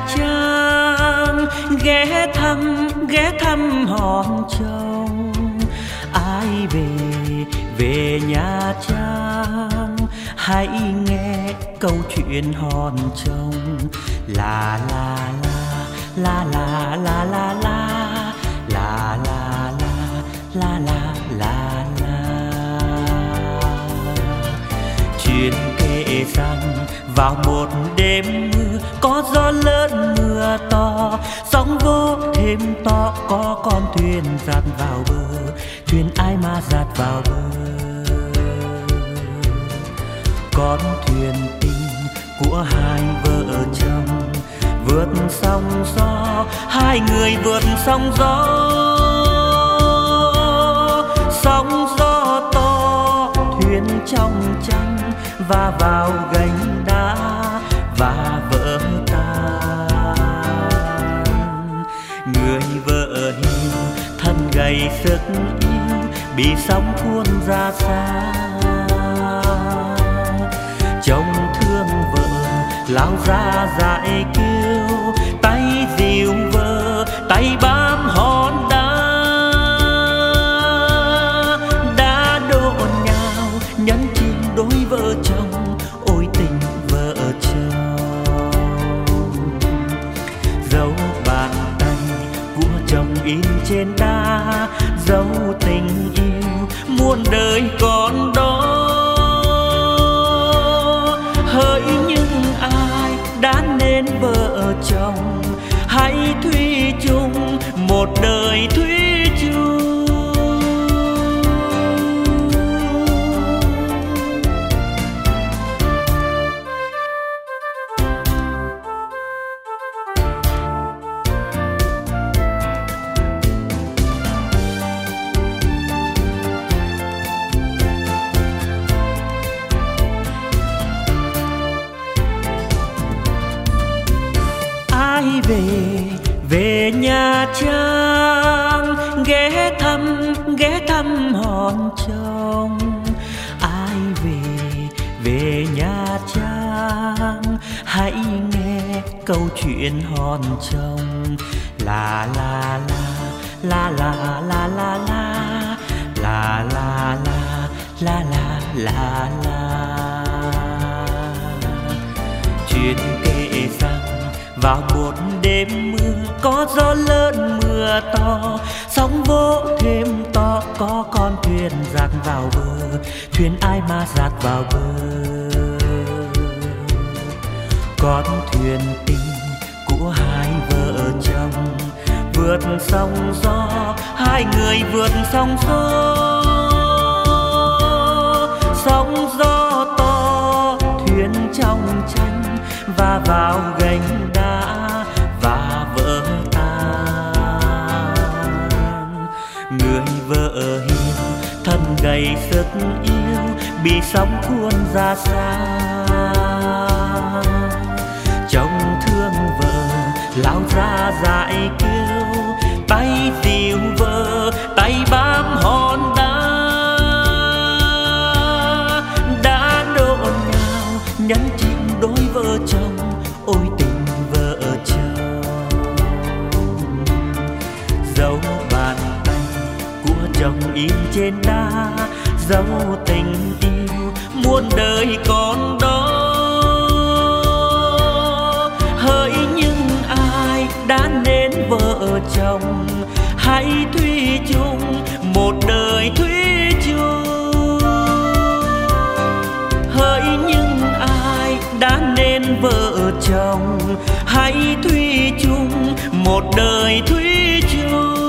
Trang ghé thăm Hòn Trông. Ai về Nha Trang, hãy nghe câu chuyện Hòn Trông. La la la la la la la la la la la la la la. Chuyện kể rằng vào một đêm mưa, có gió lớn mưa to, sóng vỗ thêm to, có con thuyền dạt vào bờ. Thuyền ai mà dạt vào bờ? Con thuyền tình của hai vợ chồng vượt sóng gió, hai người vượt sóng gió. Sóng gió to, thuyền trong tranh và vào gành đá và vỡ tan. Người vợ hiu thân gầy sức yêu, bị sóng cuốn ra xa. Chồng thương vợ lao ra dại kêu, tay dìu vợ tay bám hòn đá. Đã đổ nhào nhấn chìm đôi vợ chồng, ôi tình vợ chồng. Dấu bàn tay của chồng in trên đá, dấu tình yêu muôn đời còn đó. Hỡi những ai đã nên vợ chồng, hãy thủy chung một đời thủy chung. Ai về Nha Trang, ghé thăm Hòn Trông. Ai về Nha Trang, hãy nghe câu chuyện Hòn Trông. La la la la la la la la la la la la la. Chuyện kể rằng vào một đêm mưa, có gió lớn mưa to, sóng vỗ thêm to, có con thuyền dạt vào bờ. Thuyền ai mà dạt vào bờ? Con thuyền tình của hai vợ chồng vượt sóng gió, hai người vượt sóng gió. Sóng gió to, thuyền trong tranh và vào gành đá và vỡ tan. Người vợ hiu thân gầy sức yêu, bị sóng cuốn ra xa. Chồng thương vợ lao ra dại kêu, tay dìu vợ tay bám hòn đá. Đã đổ nhào nhấn chìm đôi vợ chồng, ôi tình vợ chồng. Dấu bàn tay của chồng in trên đá, dấu tình yêu muôn đời còn đó. Hỡi những ai đã nên vợ chồng, hãy thủy chung một đời thủy chung. Hỡi những ai đã nên vợ chồng, hãy thủy chung một đời thủy chung.